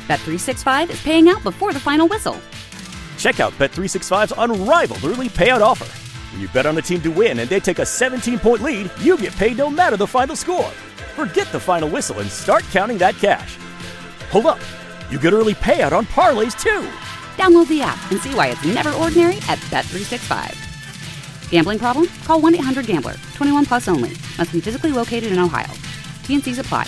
Bet365 is paying out before the final whistle. Check out Bet365's unrivaled early payout offer. When you bet on a team to win and they take a 17-point lead, you get paid no matter the final score. Forget the final whistle and start counting that cash. Hold up. You get early payout on parlays, too. Download the app and see why it's never ordinary at Bet365. Gambling problem? Call 1-800-GAMBLER. 21 plus only. Must be physically located in Ohio. T&Cs apply.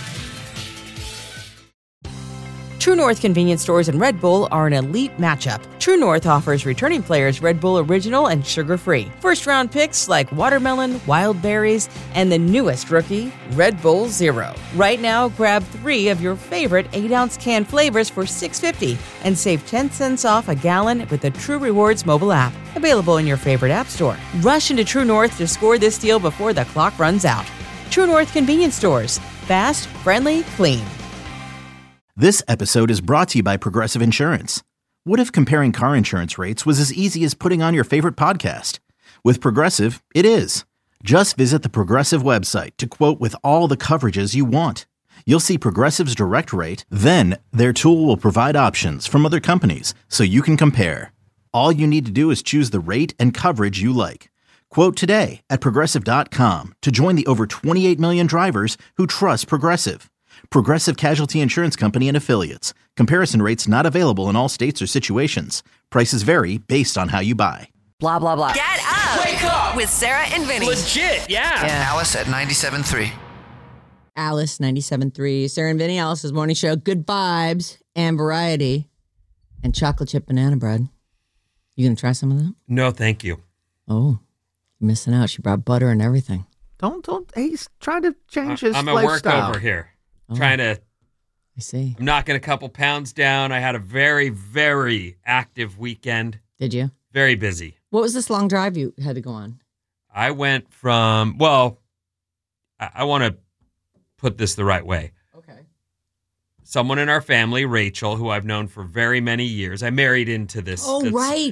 True North convenience stores and Red Bull are an elite matchup. True North offers returning players Red Bull Original and sugar-free. First-round picks like watermelon, wild berries, and the newest rookie, Red Bull Zero. Right now, grab 3 of your favorite 8-ounce can flavors for $6.50 and save 10 cents off a gallon with the True Rewards mobile app. Available in your favorite app store. Rush into True North to score this deal before the clock runs out. True North convenience stores. Fast, friendly, clean. This episode is brought to you by Progressive Insurance. What if comparing car insurance rates was as easy as putting on your favorite podcast? With Progressive, it is. Just visit the Progressive website to quote with all the coverages you want. You'll see Progressive's direct rate, then their tool will provide options from other companies so you can compare. All you need to do is choose the rate and coverage you like. Quote today at Progressive.com to join the over 28 million drivers who trust Progressive. Progressive Casualty Insurance Company and Affiliates. Comparison rates not available in all states or situations. Prices vary based on how you buy. Blah, blah, blah. Get up! Wake up! With Sarah and Vinny. Legit, yeah. Alice at 97.3. Alice, 97.3. Sarah and Vinny, Alice's morning show. Good vibes and variety. And chocolate chip banana bread. You going to try some of that? No, thank you. Oh, you're missing out. She brought butter and everything. Don't. He's trying to change his I'm at lifestyle. work over here. Trying to. I see. I'm knocking a couple pounds down. I had a very, very active weekend. Did you? Very busy. What was this long drive you had to go on? I went from, well, I want to put this the right way. Okay. Someone in our family, Rachel, who I've known for very many years. I married into this. Oh, right.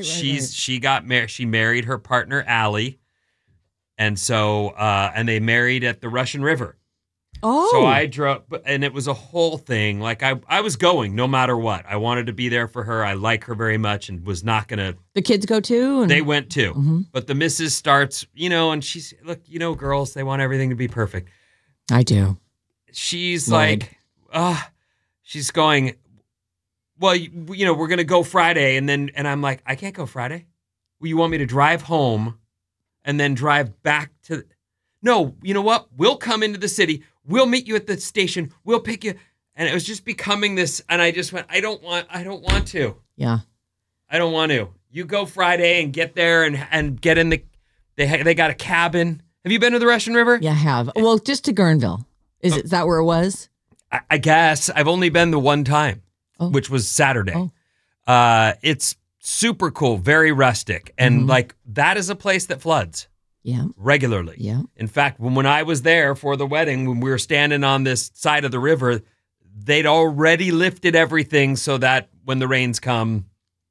She married her partner, Allie. And so, and they married at the Russian River. Oh. So I drove, and it was a whole thing. Like I was going no matter what. I wanted to be there for her. I like her very much and was not going to. The kids go too? They went too. Mm-hmm. But the missus starts, and she's, look, girls, they want everything to be perfect. I do. She's Lloyd. like, she's going, well, we're going to go Friday. And I'm like, I can't go Friday. Well, you want me to drive home and then drive back to, no, you know what? We'll come into the city. We'll meet you at the station. We'll pick you. And it was just becoming this. And I just went, I don't want to. Yeah. I don't want to. You go Friday and get there and get in they got a cabin. Have you been to the Russian River? Yeah, I have. Well, just to Guerneville. Is that where it was? I guess. I've only been the one time, which was Saturday. Oh. It's super cool, very rustic. And that is a place that floods. Yeah. Regularly. Yeah. In fact, when I was there for the wedding, when we were standing on this side of the river, they'd already lifted everything so that when the rains come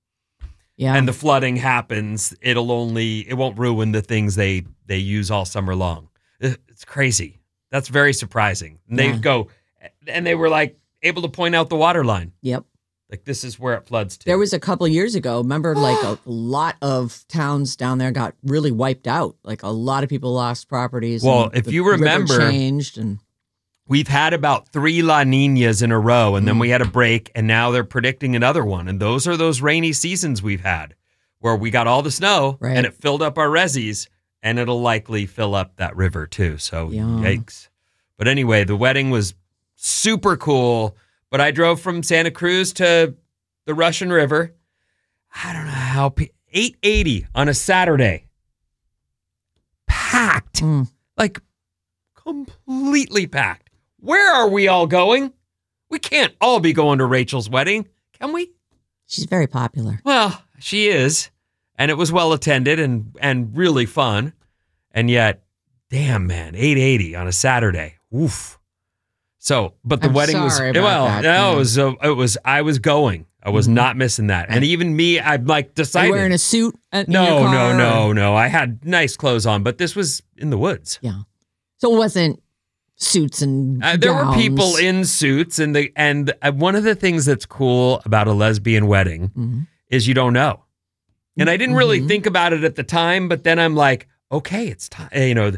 and the flooding happens, it won't ruin the things they use all summer long. It's crazy. That's very surprising. And they'd go, and they were like able to point out the water line. Yep. Like, this is where it floods to. There was a couple of years ago, remember, like a lot of towns down there got really wiped out. Like a lot of people lost properties. Well, if you remember, river changed and we've had about 3 La Niñas in a row, and then we had a break, and now they're predicting another one. And those are those rainy seasons we've had where we got all the snow and it filled up our resis, and it'll likely fill up that river too. So yikes. But anyway, the wedding was super cool. But I drove from Santa Cruz to the Russian River. I don't know how, 880 on a Saturday. Packed. Like, completely packed. Where are we all going? We can't all be going to Rachel's wedding, can we? She's very popular. Well, she is. And it was well attended and really fun. And yet, damn, man, 880 on a Saturday. Oof. So, but the wedding was, I was going. I was not missing that. And even me, I'm like decided. Are you wearing a suit? No. I had nice clothes on, but this was in the woods. Yeah. So it wasn't suits and there were gowns. people in suits, and one of the things that's cool about a lesbian wedding is you don't know. And I didn't really think about it at the time, but then I'm like, okay, it's time,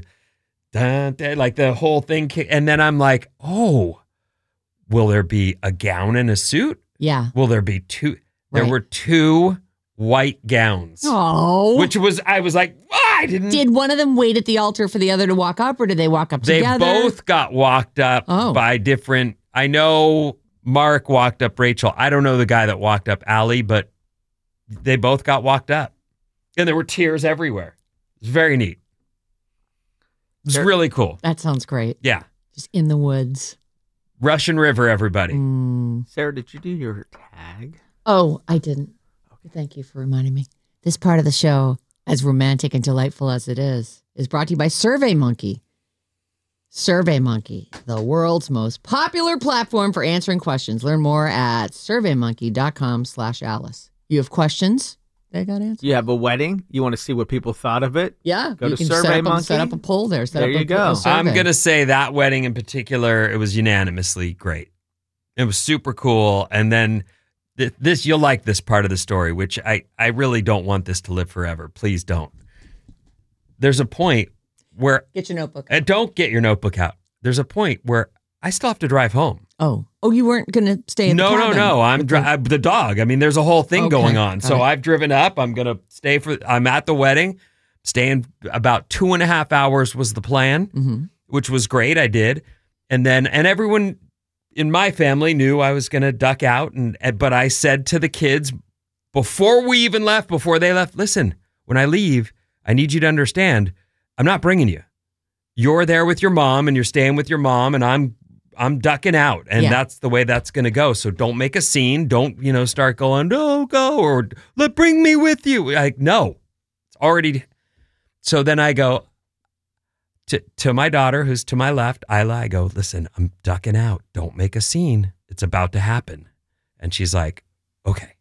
like the whole thing. And then I'm like, oh, will there be a gown and a suit? Yeah. Will there be two? There were two white gowns. Oh. I was like, I didn't. Did one of them wait at the altar for the other to walk up, or did they walk up together? They both got walked up by different. I know Mark walked up Rachel. I don't know the guy that walked up Allie, but they both got walked up. And there were tears everywhere. It was very neat. It's really cool. That sounds great. Yeah. Just in the woods. Russian River, everybody. Sarah, did you do your tag? Oh, I didn't. Okay. Thank you for reminding me. This part of the show, as romantic and delightful as it is brought to you by SurveyMonkey. SurveyMonkey, the world's most popular platform for answering questions. Learn more at surveymonkey.com/Alice. You have questions? They got answers. You have a wedding? You want to see what people thought of it? Yeah. Go to SurveyMonkey. Set up a poll there. There you go. I'm going to say that wedding in particular, it was unanimously great. It was super cool. And then this, you'll like this part of the story, which I really don't want this to live forever. Please don't. There's a point where... Get your notebook. Don't get your notebook out. There's a point where I still have to drive home. Oh, you weren't going to stay in the cabin? No. I'm the dog. I mean, there's a whole thing going on. So I've driven up. I'm going to stay I'm at the wedding, staying about 2.5 hours was the plan, which was great. I did. And everyone in my family knew I was going to duck out. But I said to the kids before we even left, before they left, listen, when I leave, I need you to understand, I'm not bringing you. You're there with your mom and you're staying with your mom, and I'm ducking out, and that's the way that's going to go. So don't make a scene. Don't, start going, no, go, or bring me with you. Like, no, it's already. So then I go to my daughter, who's to my left, Isla, I go, listen, I'm ducking out. Don't make a scene. It's about to happen. And she's like, okay.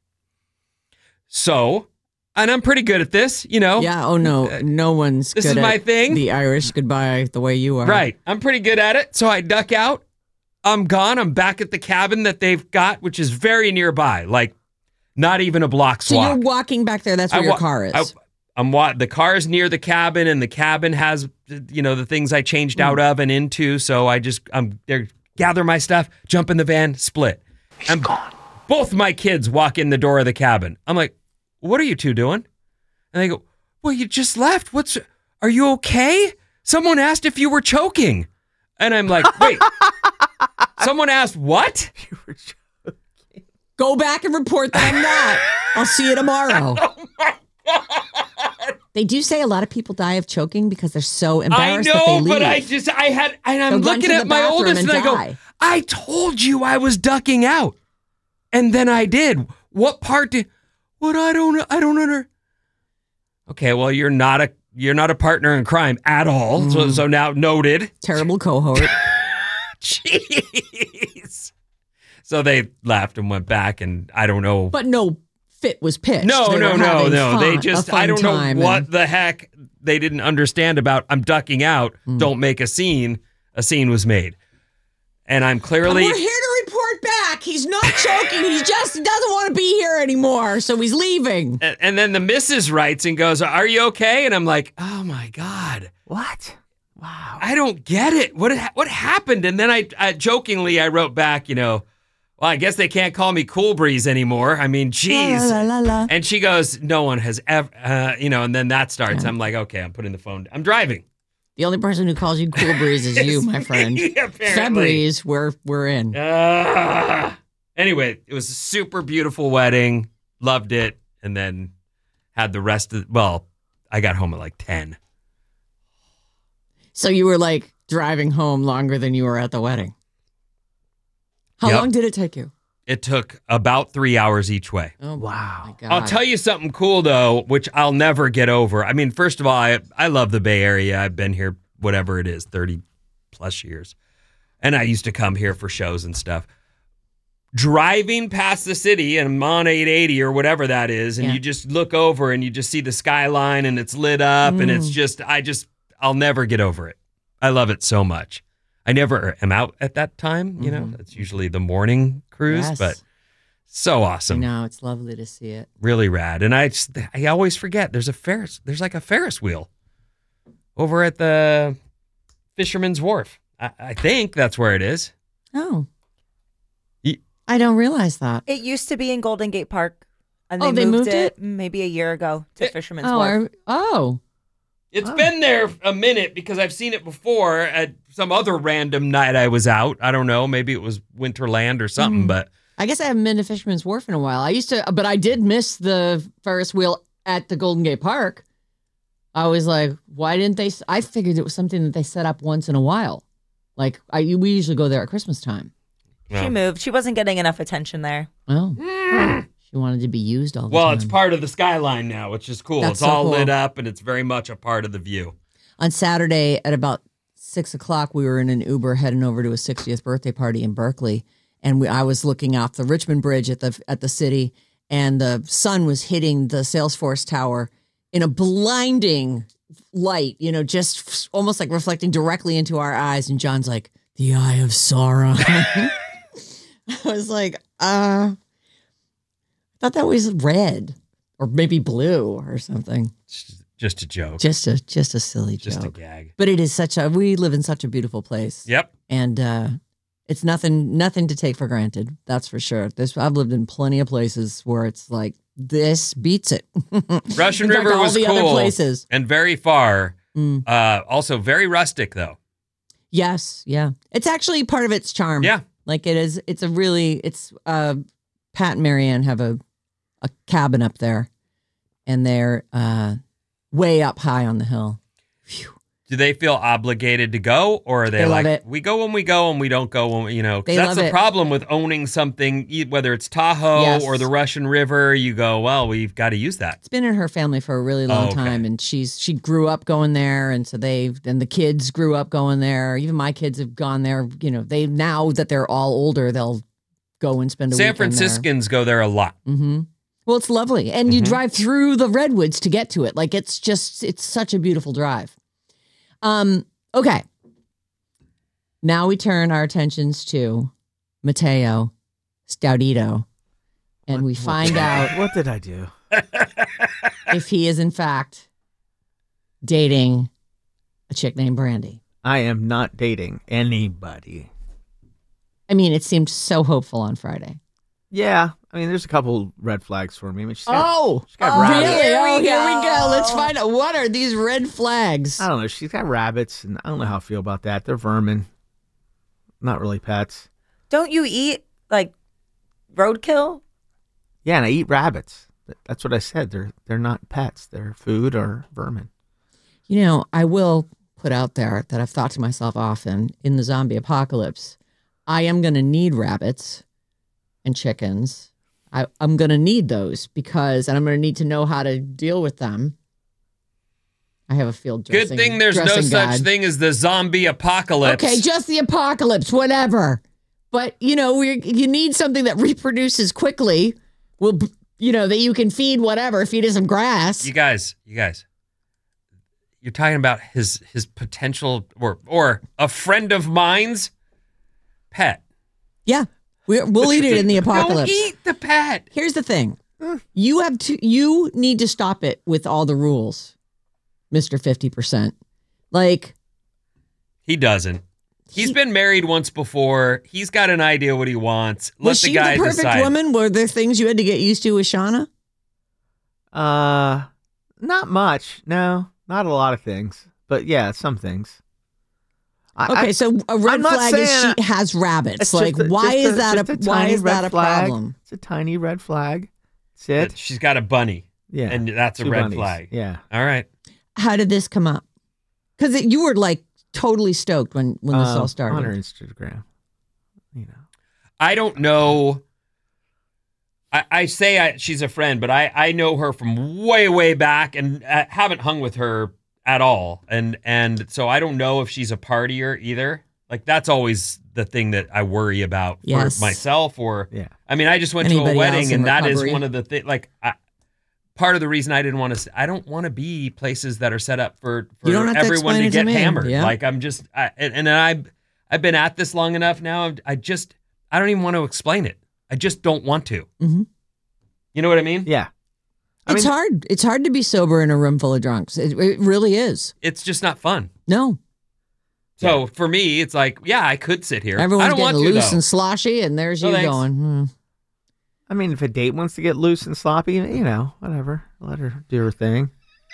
So, and I'm pretty good at this, Yeah, oh no, no one's this good is my at thing. The Irish goodbye the way you are. Right. I'm pretty good at it. So I duck out. I'm gone. I'm back at the cabin that they've got, which is very nearby, like not even a block's walk. So you're walking back there. That's where your car is. The car is near the cabin, and the cabin has, the things I changed out of and into. So I'm there, gather my stuff, jump in the van, split. He's gone. Both my kids walk in the door of the cabin. I'm like, what are you two doing? And they go, well, you just left. Are you okay? Someone asked if you were choking. And I'm like, wait. Someone asked what? You were joking. Go back and report that I'm not. I'll see you tomorrow. Oh my God. They do say a lot of people die of choking because they're so embarrassed that they leave. But I'm looking at my oldest and I go, I told you I was ducking out. And then I did. What part did, I don't under. Okay, well, you're not a partner in crime at all. So now noted. Terrible cohort. Jeez. So they laughed and went back, and I don't know. But no fit was pitched. No. They just, I don't know what the heck they didn't understand about I'm ducking out. Don't make a scene. A scene was made. And I'm clearly. We're here to report back. He's not choking. He just doesn't want to be here anymore. So he's leaving. And then the missus writes and goes, are you okay? And I'm like, oh my God. What? Wow. I don't get it. What happened? And then I jokingly, I wrote back, well, I guess they can't call me Cool Breeze anymore. I mean, geez. La, la, la, la. And she goes, no one has ever, and then that starts. I'm like, okay, I'm putting the phone, I'm driving. The only person who calls you Cool Breeze is you, my friend. Febreze, we're in. Anyway, it was a super beautiful wedding. Loved it. And then had the rest of, I got home at like 10. So you were like driving home longer than you were at the wedding. How long did it take you? It took about 3 hours each way. Oh, wow. My God. I'll tell you something cool, though, which I'll never get over. I mean, first of all, I love the Bay Area. I've been here, whatever it is, 30 plus years. And I used to come here for shows and stuff. Driving past the city, and I'm on 880 or whatever that is, and you just look over and you just see the skyline and it's lit up and it's just, I'll never get over it. I love it so much. I never am out at that time. You know, that's usually the morning cruise, Yes. but so awesome. No, it's lovely to see it. Really rad. And I always forget there's like a Ferris wheel over at the Fisherman's Wharf. I think that's where it is. Oh. I don't realize that. It used to be in Golden Gate Park, and Oh, they they moved moved it it? maybe a year ago to Fisherman's Wharf. It's been there a minute because I've seen it before at some other random night I was out. I don't know. Maybe it was Winterland or something, but I guess I haven't been to Fisherman's Wharf in a while. I used to, but I did miss the Ferris wheel at the Golden Gate Park. I was like, why didn't they? I figured it was something that they set up once in a while. Like we usually go there at Christmas time. She moved. She wasn't getting enough attention there. Oh, she wanted to be used all the time. well, it's part of the skyline now, which is cool. That's It's so all cool. lit up and it's very much a part of the view. On Saturday at about 6:00, we were in an Uber heading over to a 60th birthday party in Berkeley, and I was looking off the Richmond Bridge at the city, and the sun was hitting the Salesforce Tower in a blinding light, just almost like reflecting directly into our eyes. And John's like, "The Eye of Sauron." I was like, I thought that was red or maybe blue or something. It's just a joke. Just a silly joke. Just a gag. But it is we live in such a beautiful place. Yep. And it's nothing to take for granted. That's for sure. I've lived in plenty of places where it's like, this beats it. Russian In fact, River all was the other cool places. and very far. Also very rustic though. Yes. Yeah. It's actually part of its charm. Yeah. Like it is. It's Pat and Marianne have a cabin up there, and they're way up high on the hill. Phew. Do they feel obligated to go, or are they Love like, it. we go when we go and we don't go when, 'cause They that's love the it. problem with owning something, whether it's Tahoe Yes. or the Russian River, you go, well, we've got to use that. It's been in her family for a really long okay. time, and she grew up going there, and so the kids grew up going there. Even my kids have gone there. They now that they're all older, they'll go and spend a San weekend there. Franciscans go there a lot. Mm-hmm. Well, it's lovely, and you drive through the redwoods to get to it. Like it's such a beautiful drive. Okay. Now we turn our attentions to Mateo Staudito, and we find out What did I do? if he is in fact dating a chick named Brandy. I am not dating anybody. I mean, it seemed so hopeful on Friday. Yeah, I mean, there's a couple red flags for me. I mean, she's got Really? rabbits. Here we go. Let's find out. What are these red flags? I don't know. She's got rabbits, and I don't know how I feel about that. They're vermin, not really pets. Don't you eat like roadkill? Yeah, and I eat rabbits. That's what I said. They're not pets. They're food or vermin. I will put out there that I've thought to myself often in the zombie apocalypse, I am going to need rabbits and chickens. I'm going to need those and I'm going to need to know how to deal with them. I have a field dressing. Good thing there's no dressing such guide. thing as the zombie apocalypse. Okay, just the apocalypse, whatever. But, you need something that reproduces quickly. That you can feed it some grass. You guys, you're talking about his potential or a friend of mine's pet. Yeah, we'll eat it in the apocalypse. Don't eat the pet. Here's the thing. You need to stop it with all the rules, Mr. 50%. Like, He doesn't. He's been married once before. He's got an idea what he wants. Let was the she guy the perfect decide. woman? Were there things you had to get used to with Shauna? Not much. No, not a lot of things. But yeah, some things. So a red I'm not flag is saying she has rabbits. It's Like, why is that a tiny red flag. problem? It's a tiny red flag. That's it. She's got a bunny. Yeah, And that's a two red bunnies. flag. Yeah. All right. How did this come up? Because you were like totally stoked when this all started. On her Instagram. I don't know. I say she's a friend, but I know her from way, way back and haven't hung with her at all. And so I don't know if she's a partier either. Like, that's always the thing that I worry about for myself I mean, I just went Anybody to a else wedding in and that is recovery? one of the things, part of the reason I didn't want to, I don't want to be places that are set up for You don't have to everyone explain to it to get me. hammered. Yeah. Like, I'm just, I I've been at this long enough now. I don't even want to explain it. I just don't want to. Mm-hmm. You know what I mean? Yeah. It's hard. It's hard to be sober in a room full of drunks. It really is. It's just not fun. No. So for me, it's like, yeah, I could sit here. Everyone's I don't getting want to, loose though. and sloshy, and there's you thanks. going. I mean, if a date wants to get loose and sloppy, whatever. Let her do her thing.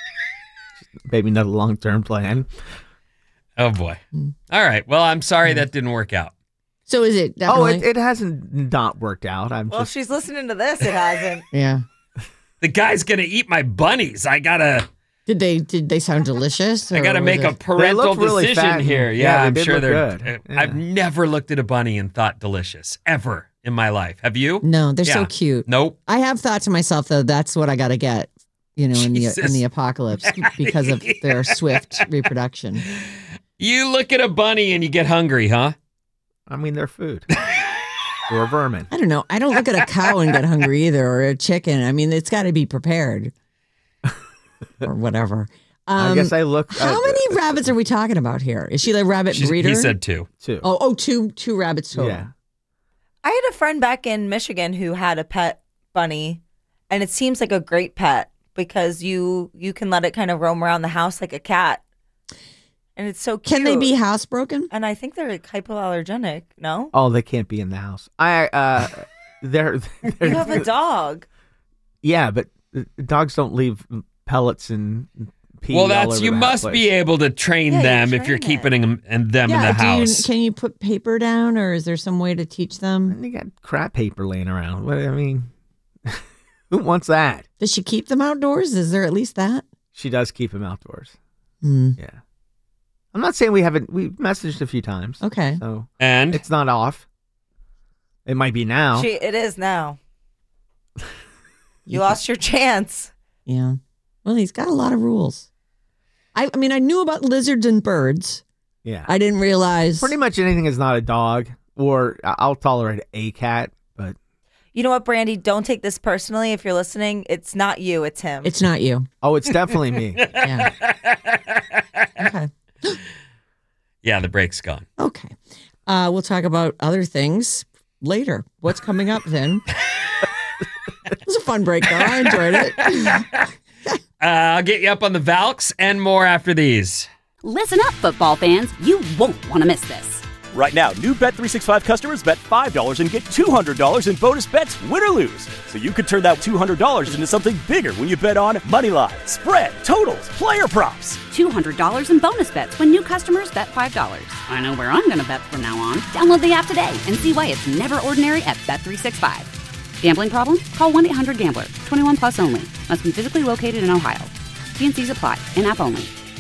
Maybe not a long-term plan. Oh, boy. All right. Well, I'm sorry that didn't work out. So is it definitely? It hasn't not worked out. If she's listening to this, it hasn't. Yeah. The guy's going to eat my bunnies. I got to... Did they sound delicious? I got to make a parental decision here. Yeah, I'm sure they're good. Yeah. I've never looked at a bunny and thought delicious, ever in my life. Have you? No, they're so cute. Nope. I have thought to myself, though, that's what I got to get, in the apocalypse because of their swift reproduction. You look at a bunny and you get hungry, huh? I mean, they're food. Or vermin. I don't know. I don't look at a cow and get hungry either, or a chicken. I mean, it's got to be prepared. Or whatever. I guess I look. How many rabbits are we talking about here? Is she the rabbit breeder? He said 2. 2. Two rabbits total. Yeah. I had a friend back in Michigan who had a pet bunny, and it seems like a great pet because you can let it kind of roam around the house like a cat, and it's so cute. Can they be housebroken? And I think they're like hypoallergenic. No. Oh, they can't be in the house. They're You have a dog. Yeah, but dogs don't leave pellets and pee. Well, all over you the must place. be able to train them if you're keeping them in the house. Can you put paper down, or is there some way to teach them? And you got crap paper laying around. What, I mean, who wants that? Does she keep them outdoors? Is there at least that? She does keep them outdoors. Mm. Yeah. I'm not saying we haven't. We've messaged a few times. Okay. So and it's not off. It might be now. It is now. You lost your chance. Yeah. Well, he's got a lot of rules. I mean, I knew about lizards and birds. Yeah. I didn't realize. Pretty much anything is not a dog, or I'll tolerate a cat, but. You know what, Brandy? Don't take this personally. If you're listening, it's not you, it's him. It's not you. Oh, it's definitely me. Yeah. Okay. Yeah, the break's gone. Okay. We'll talk about other things later. What's coming up then? It was a fun break, though. I enjoyed it. I'll get you up on the Valks and more after these. Listen up, football fans. You won't want to miss this. Right now, new Bet365 customers bet $5 and get $200 in bonus bets, win or lose. So you could turn that $200 into something bigger when you bet on money line, spread, totals, player props. $200 in bonus bets when new customers bet $5. I know where I'm going to bet from now on. Download the app today and see why it's never ordinary at Bet365. Gambling problem? Call 1-800-GAMBLER. 21 plus only. Must be physically located in Ohio. T&Cs apply. In-app only.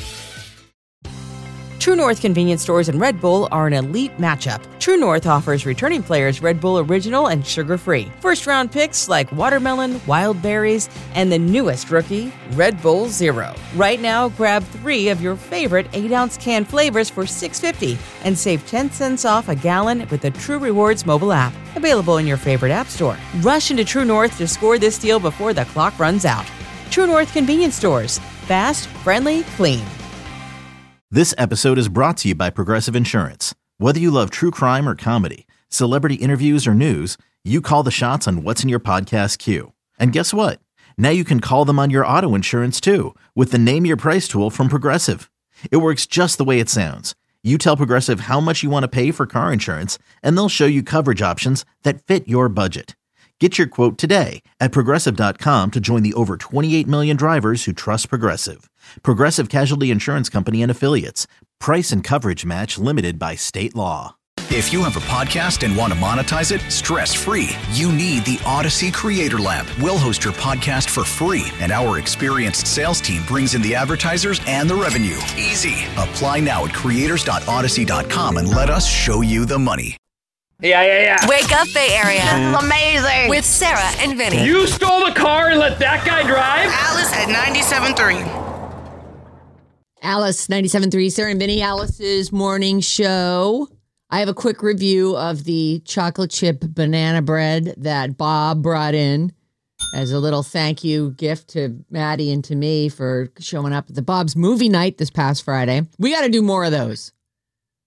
True North convenience stores and Red Bull are an elite matchup. True North offers returning players Red Bull Original and sugar-free. First-round picks like watermelon, wild berries, and the newest rookie, Red Bull Zero. Right now, grab 3 of your favorite 8-ounce can flavors for $6.50 and save 10 cents off a gallon with the True Rewards mobile app. Available in your favorite app store. Rush into True North to score this deal before the clock runs out. True North convenience stores. Fast, friendly, clean. This episode is brought to you by Progressive Insurance. Whether you love true crime or comedy, celebrity interviews or news, you call the shots on what's in your podcast queue. And guess what? Now you can call them on your auto insurance too with the Name Your Price tool from Progressive. It works just the way it sounds. You tell Progressive how much you want to pay for car insurance, and they'll show you coverage options that fit your budget. Get your quote today at Progressive.com to join the over 28 million drivers who trust Progressive. Progressive Casualty Insurance Company and Affiliates. Price and coverage match limited by state law. If you have a podcast and want to monetize it stress-free, you need the Odyssey Creator Lab. We'll host your podcast for free, and our experienced sales team brings in the advertisers and the revenue. Easy. Apply now at creators.odyssey.com and let us show you the money. Yeah. Wake up, Bay Area. This is amazing. With Sarah and Vinny. You stole the car and let that guy drive? Alice at 97.3. Alice, 97.3, Sarah and Vinny, Alice's morning show. I have a quick review of the chocolate chip banana bread that Bob brought in as a little thank you gift to Maddie and to me for showing up at the Bob's movie night this past Friday. We got to do more of those.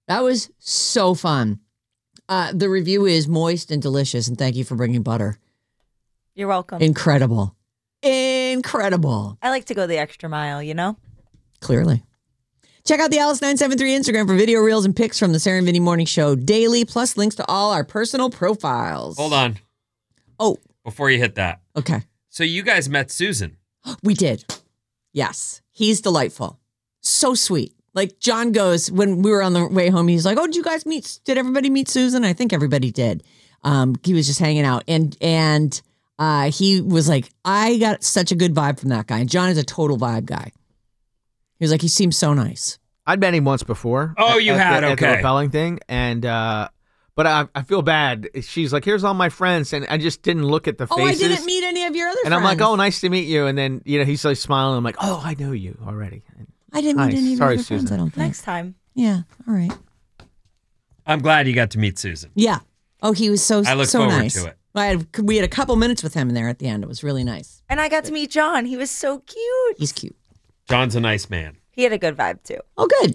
That was so fun. The review is moist and delicious, and thank you for bringing butter. You're welcome. Incredible. Incredible. I like to go the extra mile, you know? Clearly. Check out the Alice973 Instagram for video reels and pics from the Sarah and Vinny Morning Show daily, plus links to all our personal profiles. Hold on. Oh. Before you hit that. Okay. So you guys met Susan. We did. Yes. He's delightful. So sweet. Like John goes, when we were on the way home, he's like, oh, did everybody meet Susan? I think everybody did. He was just hanging out. And he was like, I got such a good vibe from that guy. And John is a total vibe guy. He was like, he seems so nice. I'd met him once before. Oh, you had? At Okay. the rappelling thing. And, but I feel bad. She's like, here's all my friends. And I just didn't look at the faces. Oh, I didn't meet any of your other friends. And I'm like, oh, nice to meet you. And then, he's like smiling. I'm like, oh, I know you already. I didn't meet any of your other friends, I don't think. Next time. Yeah. All right. I'm glad you got to meet Susan. Yeah. Oh, he was so nice. I look forward to it. We had a couple minutes with him in there at the end. It was really nice. And I got to meet John. He was so cute. He's cute. John's a nice man. He had a good vibe, too. Oh, good.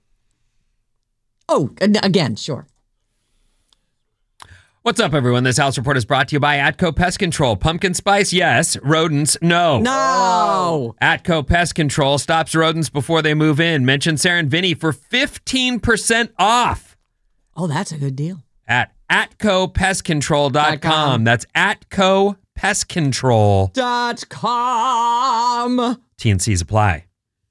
Oh, again, sure. What's up, everyone? This House Report is brought to you by Atco Pest Control. Pumpkin spice, yes. Rodents, no. No. Atco Pest Control stops rodents before they move in. Mention Sarah and Vinny for 15% off. Oh, that's a good deal. At AtcoPestControl.com. That's AtcoPestControl.com. T&Cs apply.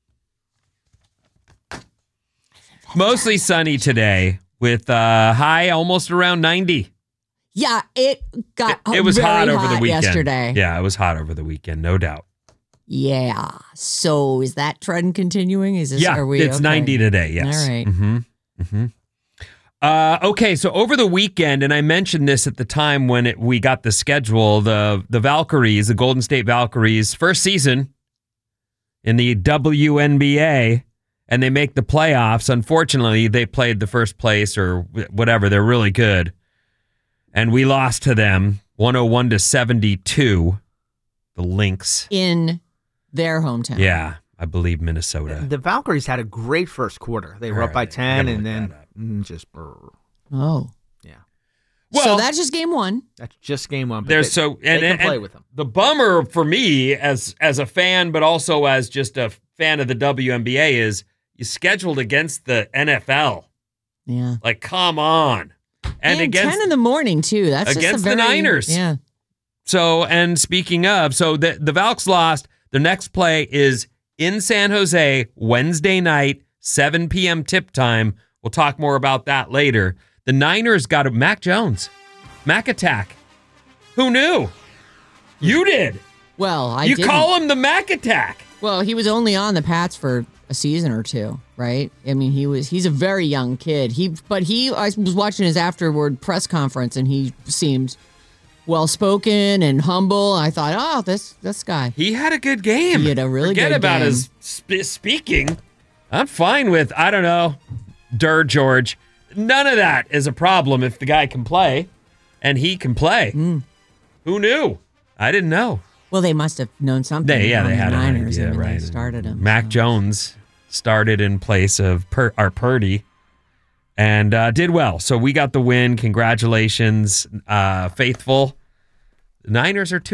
Mostly sunny today with high almost around 90. Yeah, it got It was hot over the weekend. Yesterday. Yeah, it was hot over the weekend, no doubt. Yeah. So is that trend continuing? Is this? Yeah, it's okay? 90 today. Yes. All right. Okay, so over the weekend, and I mentioned this at the time when we got the schedule, the Valkyries, the Golden State Valkyries, first season in the WNBA, and they make the playoffs. Unfortunately, they played the first place or whatever. They're really good. And we lost to them 101-72, the Lynx. In their hometown. Yeah, I believe Minnesota. The Valkyries had a great first quarter. They were up by 10 and then just brr. Oh. Yeah. Well, so that's just game one. That's just game one. But There's they can play with them. The bummer for me as a fan, but also as just a fan of the WNBA is you scheduled against the NFL. Yeah. Like, come on. And against 10 in the morning, too. That's against just the Niners. Yeah. So, and speaking of, so the Valks lost. The next play is in San Jose, Wednesday night, 7 p.m. tip time. We'll talk more about that later. The Niners got a Mac Jones. Mac Attack. Who knew? You did. Well, I You didn't. call him the Mac Attack. Well, he was only on the Pats for a season or two, right? I mean, he's a very young kid. I was watching his afterward press conference, and he seemed well-spoken and humble. I thought, oh, this guy. He had a good game. He had a really Forget good about game. his speaking. I'm fine with, I don't know, George. None of that is a problem if the guy can play, and he can play. Who knew? I didn't know. Well, they must have known something. They had the Niners. an idea, I mean, right? They started him. Mac Jones started in place of our Purdy and did well. So we got the win. Congratulations, faithful. The Niners are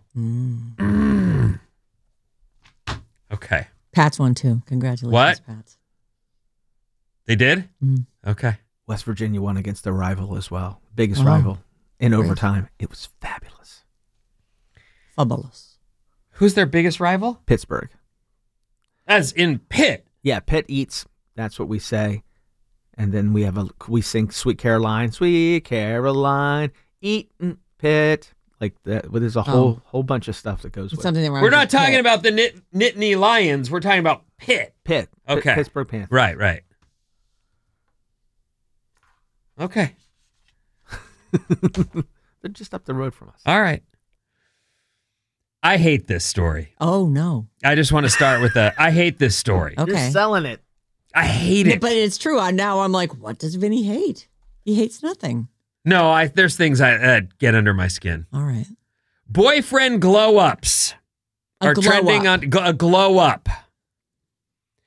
2-0. Okay. Pats won too. Congratulations, What? Pats. They did? Okay. West Virginia won against their rival as well. Biggest rival in overtime. It was fabulous. Fabulous. Who's their biggest rival? Pittsburgh. As in Pitt. Yeah, Pitt eats. That's what we say. And then we sing Sweet Caroline, eatin' Pitt. Like that. Well, there's a whole bunch of stuff that goes with it. Something that We're not talking about the Nittany Lions. We're talking about Pitt. Pitt. Okay. Pittsburgh Panthers. Right. Okay. They're just up the road from us. All right. I hate this story. Oh, no. I just want to start with I hate this story. Okay. You're selling it. I hate it. But it's true. Now I'm like, what does Vinny hate? He hates nothing. No, there's things that get under my skin. All right. Boyfriend glow-ups are trending on a glow-up.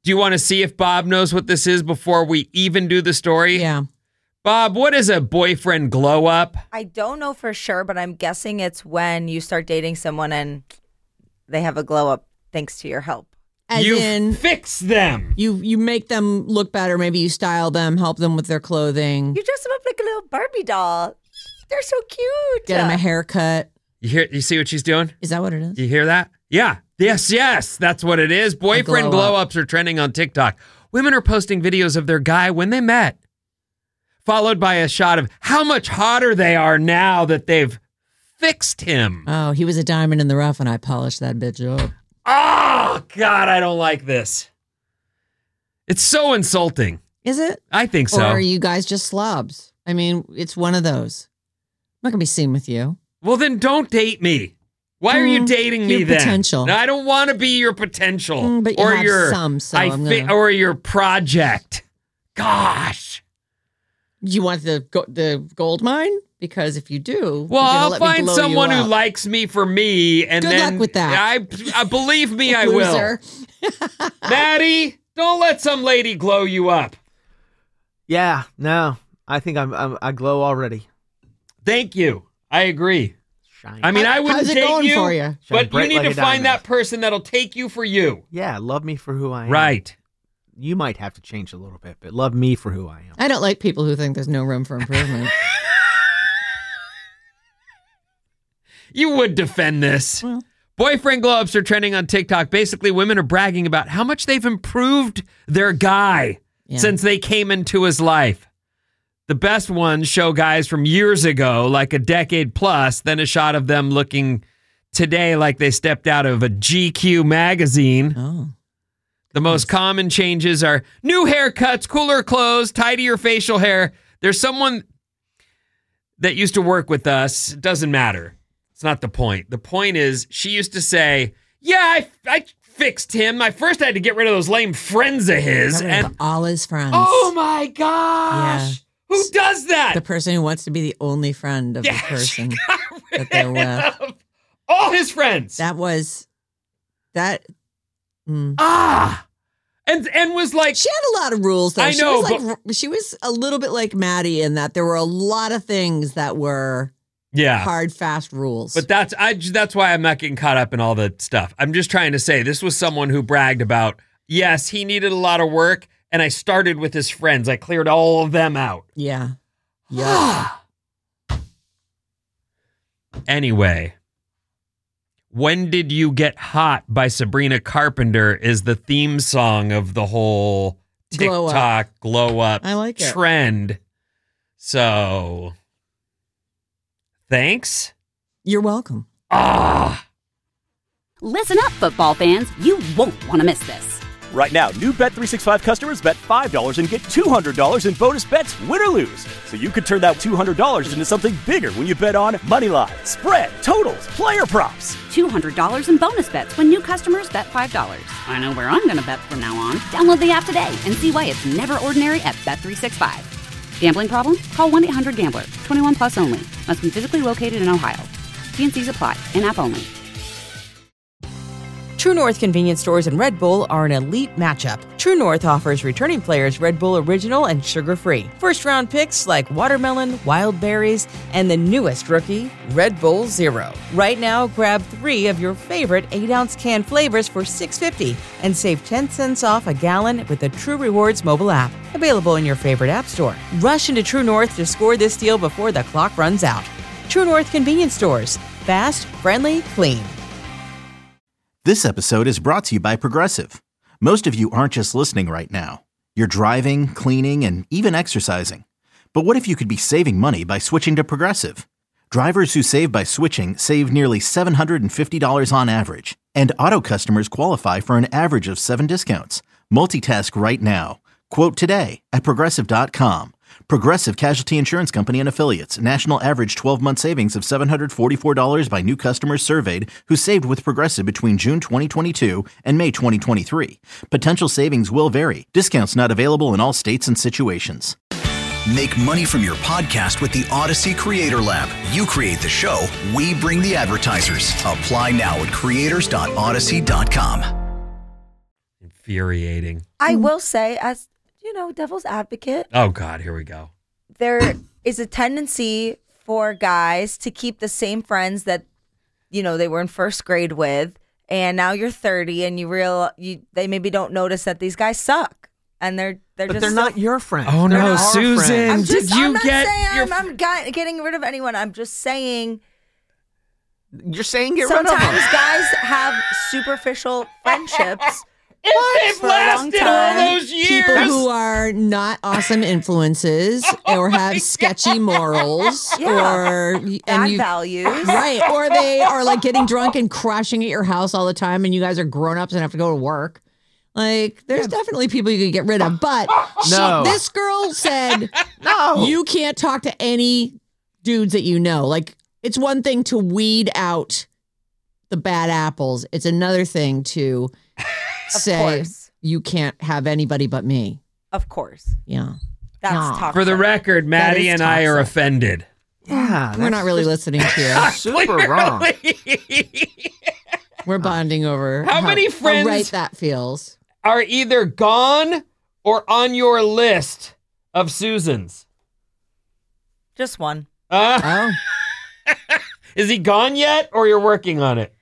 Do you want to see if Bob knows what this is before we even do the story? Yeah. Bob, what is a boyfriend glow up? I don't know for sure, but I'm guessing it's when you start dating someone and they have a glow up thanks to your help. As you in, fix them. you make them look better. Maybe you style them, help them with their clothing. You dress them up like a little Barbie doll. They're so cute. Get them a haircut. You see what she's doing? Is that what it is? You hear that? Yeah. Yes. That's what it is. Boyfriend glow-ups are trending on TikTok. Women are posting videos of their guy when they met, followed by a shot of how much hotter they are now that they've fixed him. Oh, he was a diamond in the rough and I polished that bitch up. Oh, God, I don't like this. It's so insulting. Is it? I think so. Or are you guys just slobs? I mean, it's one of those. I'm not going to be seen with you. Well, then don't date me. Why are you dating me then? Potential. No, I don't want to be your potential. But you have some, so or your project. Gosh. You want the gold mine? Because if you do, well, I'll find someone who likes me for me, and good then luck with that. I believe me, I will. Maddie, don't let some lady glow you up. Yeah, no, I think I glow already. Thank you. I agree. Shine. I mean, I wouldn't date going you, for you? But you need like to a find diamond. that person that'll take you for you. Yeah, love me for who I am. Right. You might have to change a little bit, but love me for who I am. I don't like people who think there's no room for improvement. You would defend this. Well. Boyfriend glow-ups are trending on TikTok. Basically, women are bragging about how much they've improved their guy since they came into his life. The best ones show guys from years ago, like a decade plus, then a shot of them looking today like they stepped out of a GQ magazine. Oh. The most common changes are new haircuts, cooler clothes, tidier facial hair. There's someone that used to work with us. It doesn't matter. It's not the point. The point is she used to say, yeah, I fixed him. I first had to get rid of those lame friends of his. And all his friends. Oh, my gosh. Yeah. Who does that? The person who wants to be the only friend of the person that they're with. All his friends. That was that. And was like, she had a lot of rules though. I know, she was a little bit like Maddie in that there were a lot of things that were hard, fast rules. But that's why I'm not getting caught up in all the stuff. I'm just trying to say this was someone who bragged about, yes, he needed a lot of work, and I started with his friends. I cleared all of them out. Yeah. Yeah. Anyway, When Did You Get Hot by Sabrina Carpenter is the theme song of the whole TikTok glow up I like it. trend. So, thanks. You're welcome. Listen up, football fans. You won't want to miss this. Right now, new Bet365 customers bet $5 and get $200 in bonus bets, win or lose. So you could turn that $200 into something bigger when you bet on money line, spread, totals, player props. $200 in bonus bets when new customers bet $5. I know where I'm going to bet from now on. Download the app today and see why it's never ordinary at Bet365. Gambling problem? Call 1-800-GAMBLER. 21 plus only. Must be physically located in Ohio. T&Cs apply. In-app only. True North convenience stores and Red Bull are an elite matchup. True North offers returning players Red Bull Original and sugar-free. First-round picks like watermelon, wild berries, and the newest rookie, Red Bull Zero. Right now, grab 3 of your favorite 8-ounce can flavors for $6.50 and save 10 cents off a gallon with the True Rewards mobile app. Available in your favorite app store. Rush into True North to score this deal before the clock runs out. True North convenience stores. Fast, friendly, clean. This episode is brought to you by Progressive. Most of you aren't just listening right now. You're driving, cleaning, and even exercising. But what if you could be saving money by switching to Progressive? Drivers who save by switching save nearly $750 on average. And auto customers qualify for an average of 7 discounts. Multitask right now. Quote today at Progressive.com. Progressive Casualty Insurance Company and Affiliates. National average 12-month savings of $744 by new customers surveyed who saved with Progressive between June 2022 and May 2023. Potential savings will vary. Discounts not available in all states and situations. Make money from your podcast with the Odyssey Creator Lab. You create the show, we bring the advertisers. Apply now at creators.odyssey.com. infuriating. I will say, as you know, devil's advocate, Oh, God, here we go. there is a tendency for guys to keep the same friends that, you know, they were in first grade with, and now you're 30 and they maybe don't notice that these guys suck. And they're But just they're not your friends. Oh, They're no, our Susan. friends. I'm not saying I'm getting rid of anyone. I'm just saying You're saying get rid of them. sometimes guys have superficial friendships. They've For a long lasted all time. those years. People who are not awesome influences or have sketchy morals or Bad values. Right. Or they are like getting drunk and crashing at your house all the time and you guys are grown-ups and have to go to work. Like, there's definitely people you can get rid of. But this girl said, No. you can't talk to any dudes that you know. Like, it's one thing to weed out the bad apples. It's another thing to say course. you can't have anybody but me. Of course. Yeah. That's No. toxic. For the record, Maddie is and I are toxic. offended. Yeah, We're not really listening to you. super wrong. We're bonding over How many friends- how right that feels. Are either gone or on your list of Susans. Just one. Oh. Is he gone yet, or you're working on it?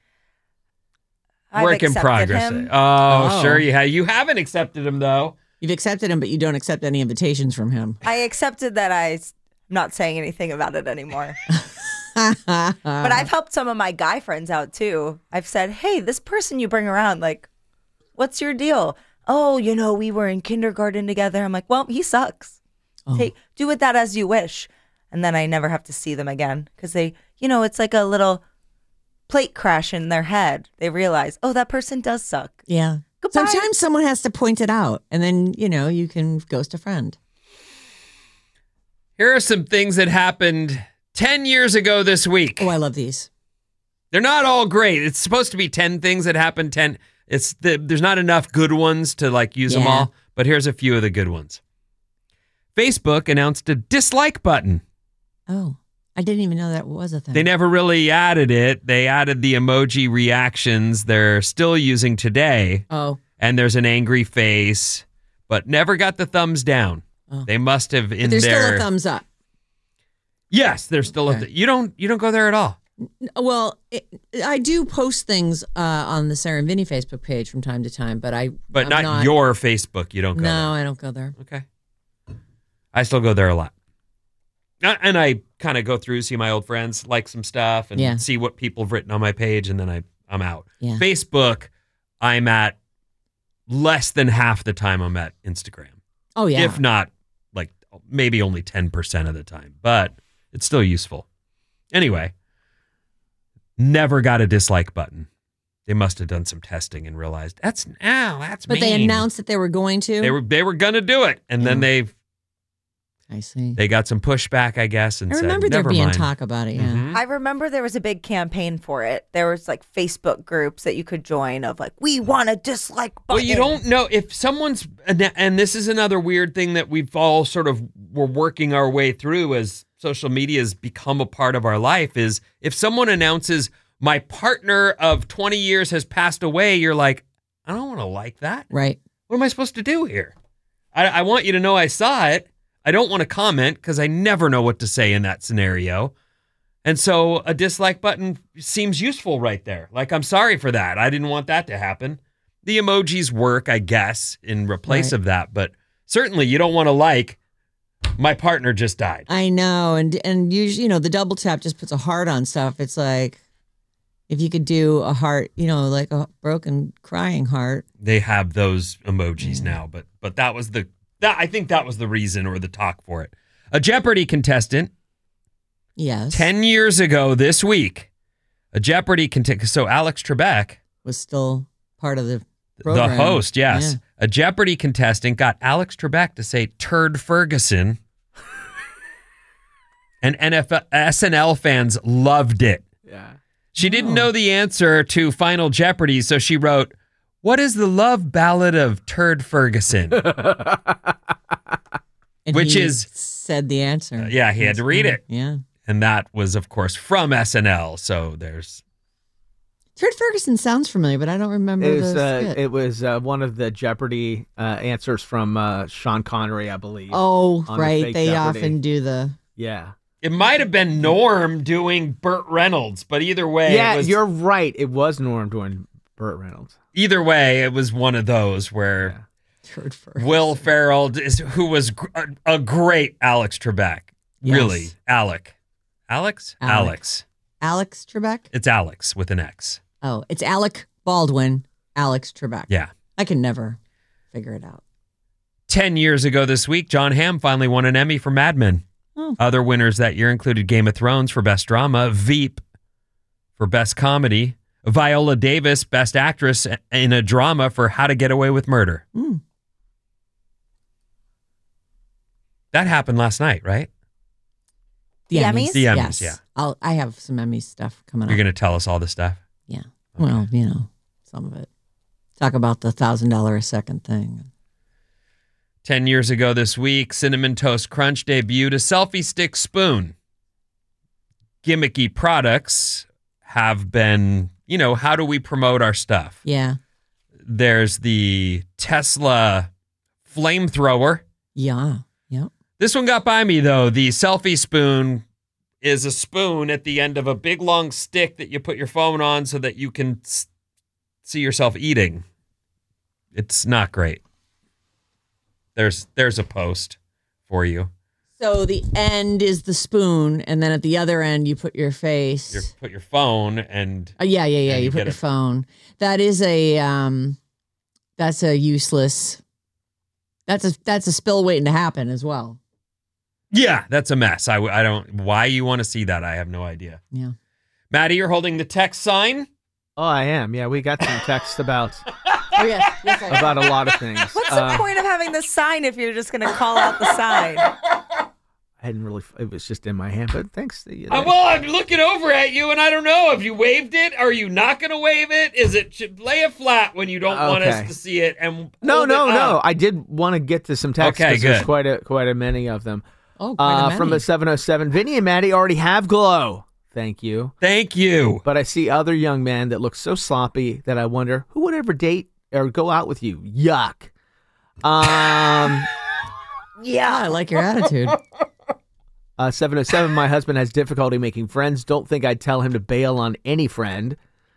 I've Work in accepted progress. him. Oh, Oh. sure you have. You haven't accepted him though. You've accepted him, but you don't accept any invitations from him. I accepted that I'm not saying anything about it anymore. But I've helped some of my guy friends out too. I've said, hey, this person you bring around, like, what's your deal? Oh, you know, we were in kindergarten together. I'm like, well, he sucks. Do with that as you wish. And then I never have to see them again because they, you know, it's like a little plate crash in their head. They realize, oh, that person does suck. Yeah. Goodbye. Sometimes someone has to point it out, and then, you know, you can ghost a friend. Here are some things that happened 10 years ago this week. Oh, I love these. They're not all great. It's supposed to be 10 things that happened 10. There's not enough good ones to like use them Yeah. all, but here's a few of the good ones. Facebook announced a dislike button. Oh, I didn't even know that was a thing. They never really added it. They added the emoji reactions they're still using today. Oh. And there's an angry face, but never got the thumbs down. Oh. They must have But in there's there. still a thumbs up. Yes, there's still Okay. you don't go there at all. Well, I do post things on the Sarah and Vinny Facebook page from time to time, but I'm not your Facebook. You don't go No, I don't go there. there. Okay. I still go there a lot. And I kind of go through, see my old friends, like some stuff, and Yeah. see what people have written on my page, and then I'm out. Yeah. Facebook, I'm at less than half the time I'm at Instagram. Oh, yeah. If not, like maybe only 10% of the time, but it's still useful. Anyway, never got a dislike button. They must have done some testing and realized that's But mean. they announced that they were going to? They were gonna do it, and then I see. they got some pushback, I guess, and I said, remember there never being mind. talk about it, yeah. Mhm. I remember there was a big campaign for it. There was like Facebook groups that you could join of like, we want a dislike button. Well, you don't know if someone's, and this is another weird thing that we've all sort of were working our way through as social media has become a part of our life, is if someone announces my partner of 20 years has passed away, you're like, I don't want to like that. Right. What am I supposed to do here? I want you to know I saw it. I don't want to comment because I never know what to say in that scenario. And so a dislike button seems useful right there. Like, I'm sorry for that. I didn't want that to happen. The emojis work, I guess, in replace Right. of that. But certainly you don't want to like, my partner just died. I know. And usually, you know, the double tap just puts a heart on stuff. It's like, if you could do a heart, you know, like a broken crying heart. They have those emojis now, but that was I think that was the reason or the talk for it. A Jeopardy contestant. Yes. 10 years ago this week, a Jeopardy contestant. So Alex Trebek Was still part of the program. the host, yes. Yeah. A Jeopardy contestant got Alex Trebek to say Turd Ferguson. And SNL fans loved it. Yeah. She didn't know the answer to Final Jeopardy, so she wrote, "What is the love ballad of Turd Ferguson?" And Which he is- said the answer. Yeah, he had to read it. Yeah. And that was, of course, from SNL. So there's Turd Ferguson sounds familiar, but I don't remember It was one of the Jeopardy answers from Sean Connery, I believe. Oh, on right. the fake They Jeopardy. often do the... Yeah. It might have been Norm doing Burt Reynolds, but either way, Yeah, it was, you're right. It was Norm doing Burt Reynolds. either way, it was one of those where Turd Ferguson. Will Ferrell, who was a great Alex Trebek. Yes. Really, Alex. Alex Trebek? It's Alex with an X. Oh, it's Alec Baldwin, Alex Trebek. Yeah. I can never figure it out. 10 years ago this week, John Hamm finally won an Emmy for Mad Men. Oh. Other winners that year included Game of Thrones for Best Drama, Veep for Best Comedy, Viola Davis, Best Actress in a Drama for How to Get Away with Murder. Mm. That happened last night, right? The Emmys? The Emmys, Yes. yeah. I have some Emmy stuff coming You're up. going to tell us all this stuff? Yeah. Well, some of it. Talk about the $1,000 a second thing. 10 years ago this week, Cinnamon Toast Crunch debuted a selfie stick spoon. Gimmicky products have been, how do we promote our stuff? Yeah. There's the Tesla flamethrower. Yeah. Yep. This one got by me, though. The selfie spoon is a spoon at the end of a big, long stick that you put your phone on so that you can see yourself eating. It's not great. There's a post for you. So the end is the spoon, and then at the other end you put your face. You put your phone and Yeah. and You put your phone. That is that's a useless. That's a spill waiting to happen as well. yeah, that's a mess. I don't. Why you want to see that? I have no idea. Yeah. Maddie, you're holding the text sign. Oh, I am. Yeah, we got some text about Oh, yes, I am. about a lot of things. What's the point of having the sign if you're just going to call out the sign? I hadn't really. It was just in my hand, but thanks. Well, I'm looking over at you, and I don't know if you waved it. Are you not going to wave it? Is it should lay it flat when you don't want us Okay. to see it? And No. hold it up? I did want to get to some text. Okay, 'cause there's good. quite a many of them. Oh, quite a many. From the 707, Vinny and Maddie already have glow. Thank you. Thank you. But I see other young men that look so sloppy that I wonder who would ever date or go out with you. Yuck. Yeah, I like your attitude. 707, my husband has difficulty making friends. Don't think I'd tell him to bail on any friend.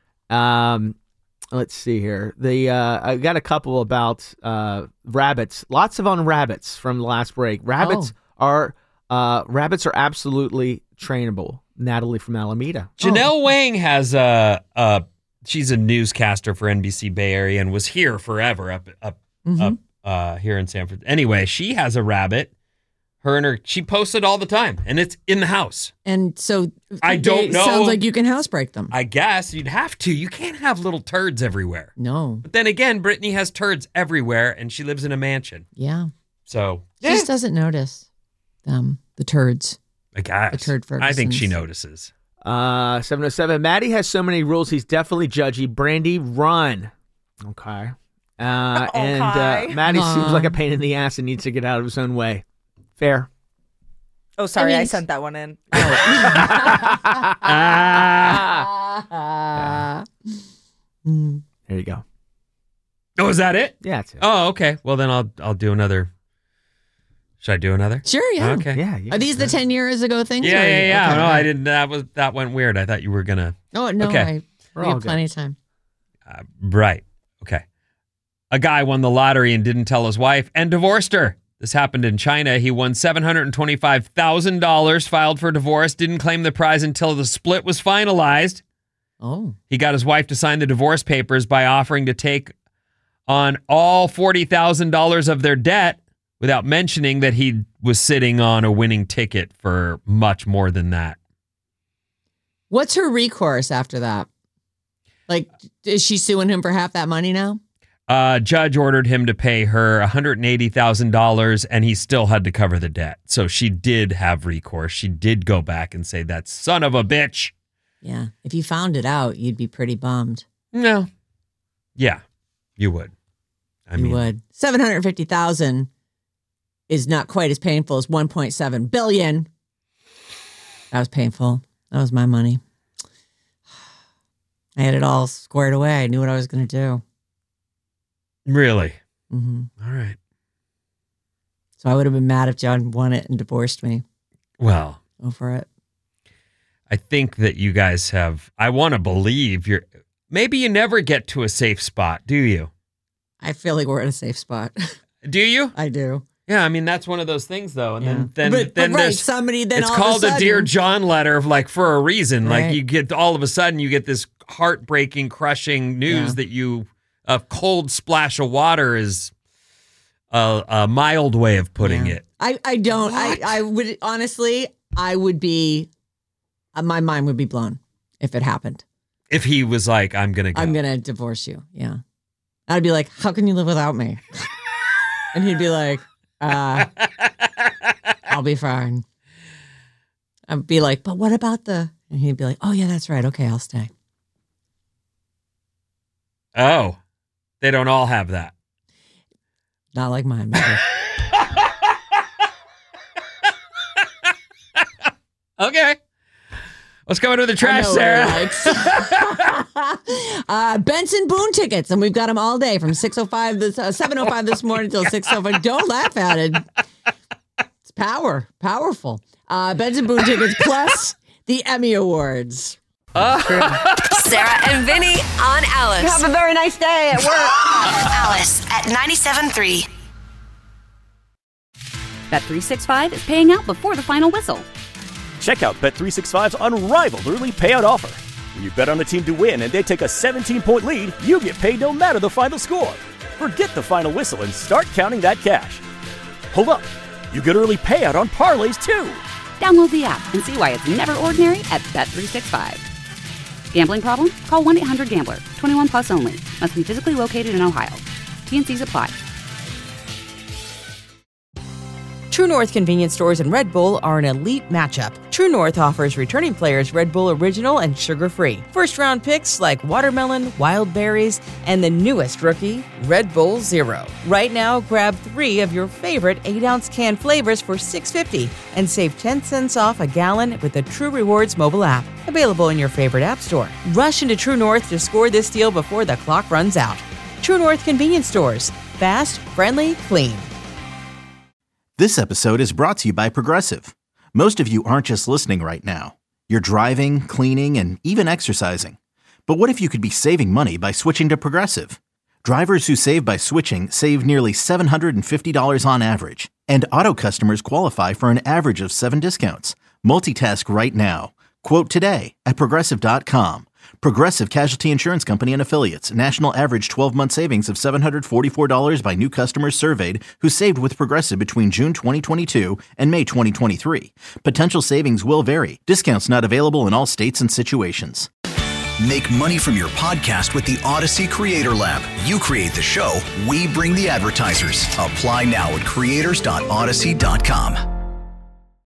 Let's see here. I got a couple about rabbits. Lots of on rabbits from the last break. Rabbits are absolutely trainable. Natalie from Alameda. Janelle Wang has she's a newscaster for NBC Bay Area and was here forever up here in San Francisco. Anyway, she has a rabbit. She posts it all the time, and it's in the house. And so I don't know. Sounds like you can housebreak them. I guess you'd have to. You can't have little turds everywhere. No. But then again, Brittany has turds everywhere, and she lives in a mansion. Yeah. So She just doesn't notice them, the turds. I guess. The turd I think she Fergusons. notices. 707, Maddie has so many rules. He's definitely judgy. Brandy, run. Okay. And Maddie seems like a pain in the ass and needs to get out of his own way. Fair. Oh, sorry, I sent that one in. There you go. Oh, is that it? Yeah, that's it. Oh, okay. Well, then I'll do another. Should I do another? Sure, yeah. Okay. Yeah. Are these the 10 years ago things? Yeah. or- Yeah. okay. No, I didn't. That went weird. I thought you were gonna. Oh, no. Okay. We have plenty of time. Right. Okay. A guy won the lottery and didn't tell his wife and divorced her. This happened in China. He won $725,000, filed for divorce, didn't claim the prize until the split was finalized. Oh. He got his wife to sign the divorce papers by offering to take on all $40,000 of their debt without mentioning that he was sitting on a winning ticket for much more than that. What's her recourse after that? Like, is she suing him for half that money now? Judge ordered him to pay her $180,000, and he still had to cover the debt. So she did have recourse. She did go back and say, that son of a bitch. Yeah. If you found it out, you'd be pretty bummed. No. Yeah, you would. You would. 750,000 is not quite as painful as 1.7 billion. That was painful. That was my money. I had it all squared away. I knew what I was going to do. Really? Mm-hmm. All right. So I would have been mad if John won it and divorced me. Well, go for it. I think that you guys have, I want to believe maybe you never get to a safe spot, do you? I feel like we're in a safe spot. Do you? I do. Yeah, I mean, that's one of those things, though. And Yeah. then But there's somebody then it's all called of a a Dear sudden- John letter, like for a reason. Right. Like you get all of a sudden you get this heartbreaking, crushing news that a cold splash of water is a mild way of putting it. I don't. I would honestly. I would be. My mind would be blown if it happened. If he was like, I'm gonna divorce you. Yeah. I'd be like, how can you live without me? And he'd be like, I'll be fine. I'd be like, but what about and he'd be like, oh yeah, that's right. Okay, I'll stay. Oh, they don't all have that. Not like mine, maybe. Okay. Let's go into the trash, Sarah. Benson Boone tickets, and we've got them all day from 7:05 this morning till 6:05. Don't laugh at it. It's powerful. Benson Boone tickets plus the Emmy Awards. Sarah and Vinny on Alice. Have a very nice day at work. Alice at 97.3. Bet365 is paying out before the final whistle. Check out Bet365's unrivaled early payout offer. When you bet on a team to win and they take a 17-point lead, you get paid no matter the final score. Forget the final whistle and start counting that cash. Hold up. You get early payout on parlays, too. Download the app and see why it's never ordinary at Bet365. Gambling problem? Call 1-800-GAMBLER. 21 plus only. Must be physically located in Ohio. T&Cs apply. True North convenience stores and Red Bull are an elite matchup. True North offers returning players Red Bull Original and sugar-free. First-round picks like watermelon, wild berries, and the newest rookie, Red Bull Zero. Right now, grab 3 of your favorite 8-ounce can flavors for $6.50 and save 10 cents off a gallon with the True Rewards mobile app. Available in your favorite app store. Rush into True North to score this deal before the clock runs out. True North convenience stores. Fast, friendly, clean. This episode is brought to you by Progressive. Most of you aren't just listening right now. You're driving, cleaning, and even exercising. But what if you could be saving money by switching to Progressive? Drivers who save by switching save nearly $750 on average. And auto customers qualify for an average of 7 discounts. Multitask right now. Quote today at Progressive.com. Progressive Casualty Insurance Company and Affiliates. National average 12-month savings of $744 by new customers surveyed who saved with Progressive between June 2022 and May 2023. Potential savings will vary. Discounts not available in all states and situations. Make money from your podcast with the Odyssey Creator Lab. You create the show, we bring the advertisers. Apply now at creators.odyssey.com.